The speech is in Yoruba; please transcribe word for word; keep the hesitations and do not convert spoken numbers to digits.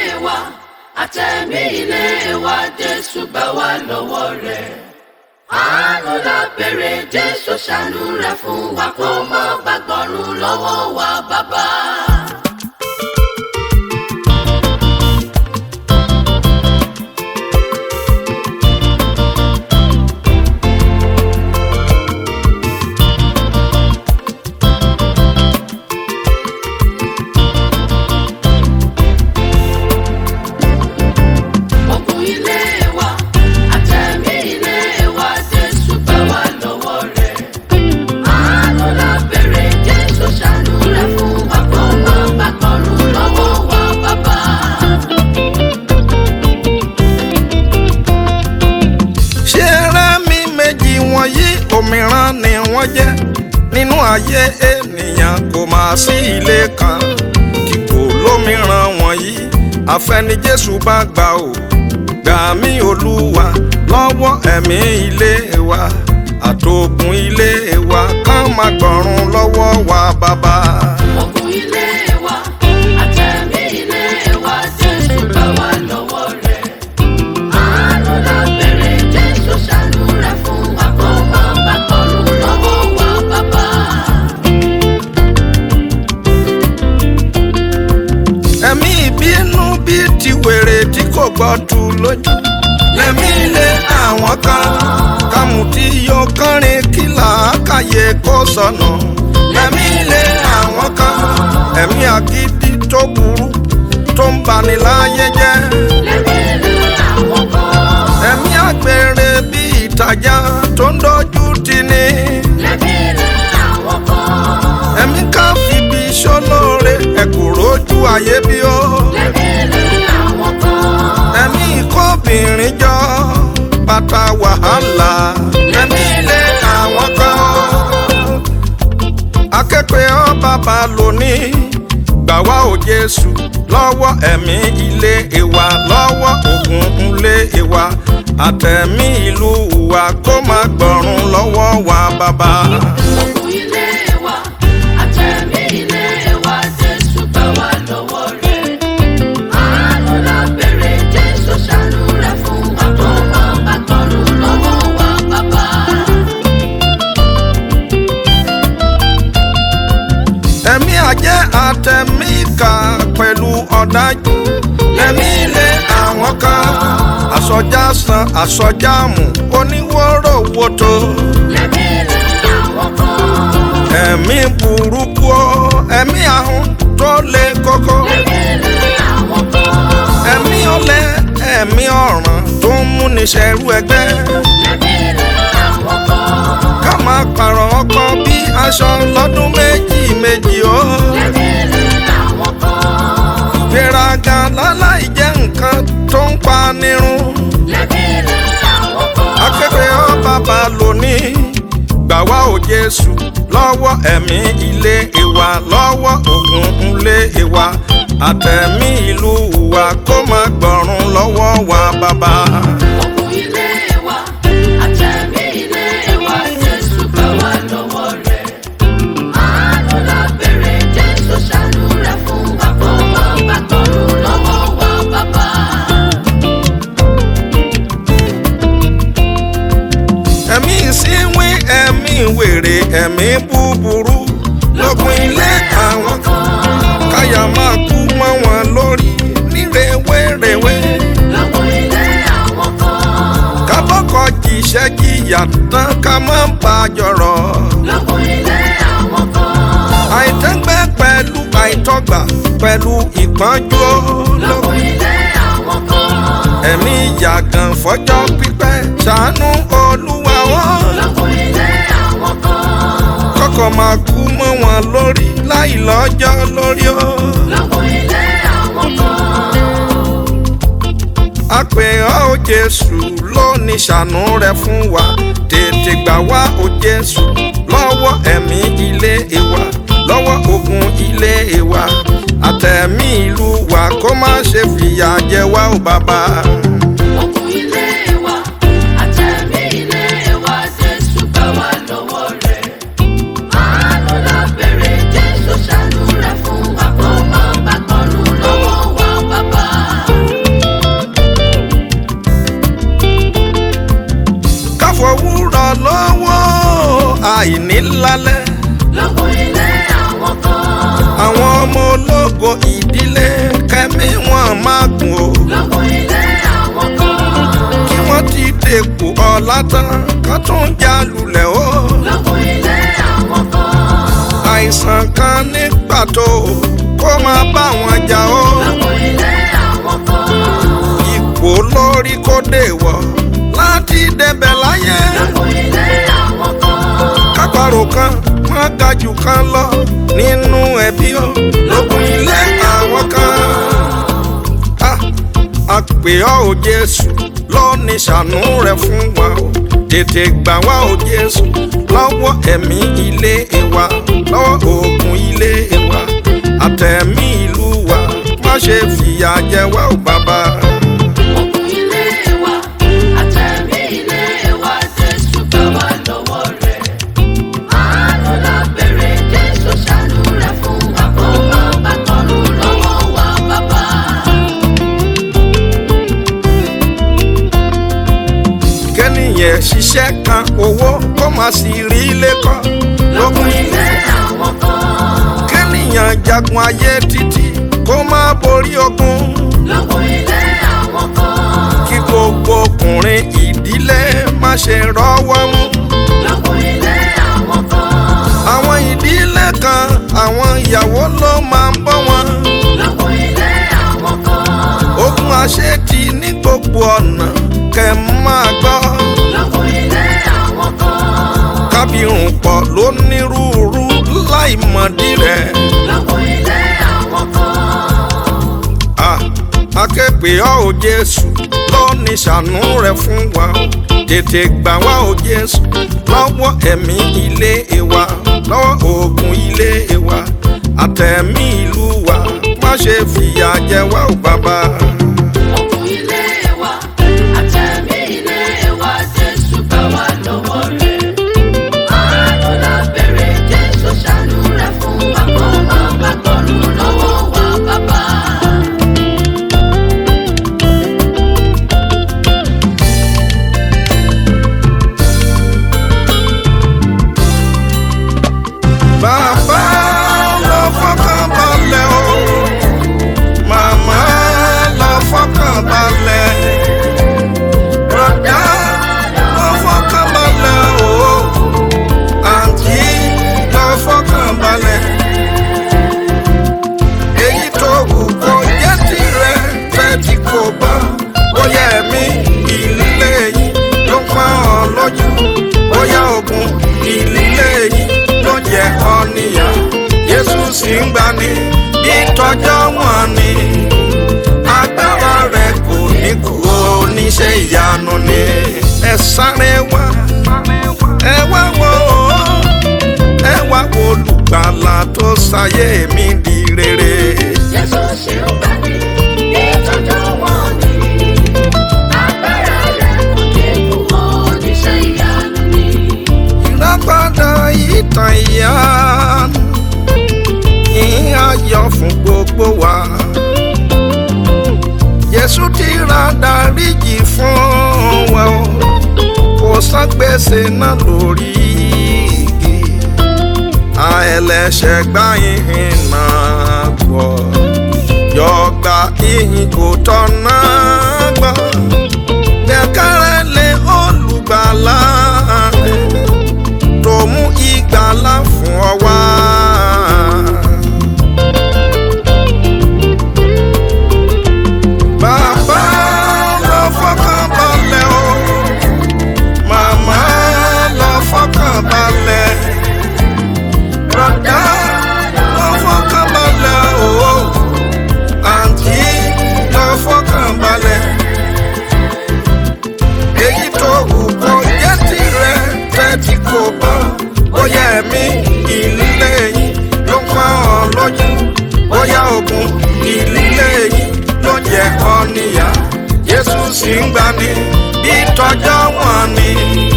wa àtẹ̀mí ilé wa Jésù gbà wá lọ́wọ́ rẹ̀. Àánú la béèrè, Jésù ṣàánú rẹ̀ fún wa kó má gbàgbọ́rùn lọ́wọ́ wa bàbá. Òmíràn ni wọ́n jẹ́ nínú ayé ènìyàn, kò máa sí ilé kan kí kò lómìíràn wọ̀nyí. Àfẹ́ni Jésù bá gbà ó, gbà mí Olúwa lọ́wọ́ ẹ̀mí ilé wa àtògùn ilé wa, ká má gbọ̀run lọ́wọ́ wa bàbá. Ògùn ilé wa àtẹ̀mí ilé wa Jésù gbà wá lọ́wọ́ rẹ̀. Àánú la béèrè, Jésù ṣàánú rẹ̀ fún wa kó má gbàgbọ́rùn lọ́wọ́ wa bàbá. Ẹ̀mí ìbínú bíi ti wèrè tí kò gbọ́ tu lójú, lẹ́mí ilé àwọn kan kàmùtí yóò kọrin kí làákàyè kó sọnù. Lẹ́mí ilé àwọn kan ẹ̀mí àgídí tó burú tó ń bani láyé jẹ́. Lẹ́mí ilé àwọn kan ẹ̀mí àgbèrè bí ìtajà tó ń dojú tì ní. lẹ́mí ilé àwọn kan ẹ̀mí ká fìbí ṣólóore ẹ̀kúrò ojú ayé bí ó. lẹ́mí ilé àwọn kan ẹ̀mí ìkóbìnrin jọ bàtà wàhálà. lẹ́mí ilé àwọn kan akẹ́kọ̀ọ́ ọ bàbá lónìí, gbà wá o Jésù lọ́wọ́ ẹ̀mí ilé wa, lọ́wọ́ ògùn ilé wa àtẹ̀mí ìlú wa, kó má gbọ̀run lọ́wọ́ wa bàbá. Ògùn ilé wa àtẹ̀mí ilé wa Jésù gbà wá lọ́wọ́ rẹ̀. Àánú la béèrè, Jésù ṣàánú rẹ̀ fún wa kó má gbàgbọ́rùn lọ́wọ́ wa bàbá. ẹ̀mí àjẹ́ àtẹ̀mí ìkà pẹ̀lú ọ̀dájú. lẹ́mí ilé àwọn kan àsọjá san àsọjá mú oníwòrò wòtò. lẹ́mí ilé àwọn kan ẹ̀mí burúkú o, ẹ̀mí ahun tó le koko. lẹ́mí ilé àwọn kan ẹ̀mí ọ̀lẹ ẹ̀mí ọ̀ràn tó ń múni ṣẹrú ẹgbẹ́. lẹ́mí ilé àwọn kan ká máa pààrọ̀ ọkọ bí aṣọ lọ́dún méjì méjì o. lẹ́mí ilé àwọn kan ìgbéraga láláì jẹ́ nǹkan tó ń pa nírun. lẹ́mí ilé àwọn kan akẹ́kọ̀ọ́ ọ bàbá lónìí, gbà wá o Jésù lọ́wọ́ ẹ̀mí ilé wa, lọ́wọ́ ògùn ilé wa àtẹ̀mí ìlú wa, kó má gbọ̀run lọ́wọ́ wa bàbá. Ògùn ilé wa àtẹ̀mí ilé wa Jésù gbà wá lọ́wọ́ rẹ̀. Àánú la béèrè, Jésù ṣàánú rẹ̀ fún wa kó má gbàgbọ́rùn lọ́wọ́ wa bàbá. ẹ̀mí ìsínwín ẹ̀mí wèrè ẹ̀mí búburú lógun ilé àwọn kan, káyà máa kú mọ́ wọn lórí ní rèwerèwe. Lógun ilé àwọn kan kábọ́kọ̀ jìṣẹ́ jìyà tán ká má bà jọ̀rọ̀. lógun ilé àwọn kan àìtẹ́gbẹ́ pẹ̀lú àìtọ́gbà pẹ̀lú ìpọ́njú o. lógun ilé àwọn kan ẹ̀mí yàgàn fọjọ́ pípẹ́ ṣàánú Olúwa wọn. lógun ilé àwọn kan kọ́kọ́ máa kú mọ́ wọn lórí láì lọ́jọ́ lórí o. lógun ilé àwọn kan a pè ọ́ o Jésù lónìí, ṣàánú rẹ fún wa, tètè gbà wá o Jésù lọ́wọ́ ẹ̀mí ilé wa, lọ́wọ́ ògùn ilé wa àtẹ̀mí ìlú wa, kó má ṣe fìyà jẹ wá o bàbá. Ògùn ilé wa àtẹ̀mí ilé wa Jésù gbà wá lọ́wọ́ rẹ̀. Àánú la béèrè, Jésù ṣàánú rẹ̀ fún wa kó má gbàgbọ́rùn lọ́wọ́ wa bàbá. kẹ́mi wọn máa gùn o. lógún ilé àwọn kan. kí wọ́n ti dèpò ọ̀la tán ká tún já lulẹ̀ o. lógún ilé àwọn kan. àìsàn kan ní pàtó kó máa bá wọn jà o. lógún ilé àwọn kan. ipò lórí kó dé wọ̀ láti débẹ̀ láyé. lógún ilé àwọn kan. kápárò kan wọ́n ga jù kan lọ nínú ẹbí o. lógún ilé àwọn kan. a pè ọ́ o Jésù lónìí ṣàánú rẹ̀ fún wa o. tètè gbà wá o Jésù lọ́wọ́ ẹ̀mí ilé wa lọ́wọ́ ogun ilé wa àtẹ̀mí ìlú wa má ṣe fìyà jẹ wá o bàbá. ogun ilé wa àtẹ̀mí ilé wa Jésù gbà wá lọ́wọ́ rẹ̀. àánú la béèrè Jésù ṣàánú rẹ̀ fún wa kó má bá tọrùn lọ́wọ́ wa bàbá. kẹ́nìyàn ṣiṣẹ́ kan owó kó má sì rí ilé kọ́. lógún ilé àwọn kan. kẹ́nìyàn jagun ayé títí kó má borí ogun. lógún ilé àwọn kan. kí gbogbo ọkùnrin ìdílé má ṣe rọ́wọ́ mú. lógún ilé àwọn kan. àwọn ìdílé kan àwọn ìyàwó ló máa ń bọ́ wọn. lógún ilé àwọn kan. ogun àṣetì ní gbogbo ọ̀nà kẹ́ máa gbọ́. lógún ilé àwọn kan. kábírùn pọ̀ lónírúurú láì mọ̀dí rẹ̀. lógún ilé àwọn kan. akẹ́pẹ́ ọ́ o Jésù lónìí ṣàánú rẹ̀ fún wa o. tètè gbà wá o Jésù lọ́wọ́ ẹ̀mí ilé wa lọ́wọ́ ogun ilé wa àtẹ̀mí ìlú wa má ṣe fìyà jẹ wá o bàbá. ogun ilé wa àtẹ̀mí ilé wa Jésù gbà wá lọ́wọ́ rẹ̀. àánú la béèrè Jésù ṣàánú rẹ̀ fún wa kó má bá tọrùn lọ́wọ́ wa bàbá. Bàbá lọ fọkàn balẹ̀ o, màmá lọ fọkàn balẹ̀, bùrọ̀dá lọ fọkàn balẹ̀ o, àǹtí lọ fọkàn balẹ̀. Èyí tó wù kó jẹ́ tirẹ̀ tẹ́tí kò bá, bóyá ẹ̀mí ìlílé yìí ló pa ọ́ lójú, bóyá ogun ìlílé yìí ló jẹ ọ́ níyà. Jésù sì ń gbani bí tọjọ́ wọn ni. Agbára rẹ̀ kò ní kú oníṣẹ́ ìyanu ni. Ẹ sáré wá, ẹ wá wò ó, ẹ wá wo olùgbàlà tó ṣayé mi di rere. Jésù sì ń gbani bí tọjọ́ wọn ni. agbára rẹ̀ kò ní kú oníṣẹ́ ìyanu ni. Ìràpadà ìtàn ìyanu, ìyìn ayọ̀ fún gbogbo wa. Jésù ti ra dáríjì fún wa o, kò san gbèsè náà lórí igi. Àẹlẹ́ṣẹ̀ gbà ìhìn náà gbọ́, yọ̀gbà ìhìn kò tọ̀nà gbọ́. Gbẹ̀kẹ̀rẹ̀ lé olùgbàlà rẹ̀ tó mú ìgbàlà fún ọ wá. Bàbá lọ fọkàn balẹ̀ o, màmá lọ fọkàn balẹ̀, bùrọ̀dá lọ fọkàn balẹ̀ o, àǹtí lọ fọkàn balẹ̀. Èyí tó wù kó jẹ́ tirẹ̀ tẹ́tí kò bá, bóyá ẹ̀mí ìlílé yìí ló pa ọ́ lójú, bóyá ogun ìlílé yìí ló jẹ ọ́ níyà. Jésù sì ń gbani bí tọjọ́ wọn ni.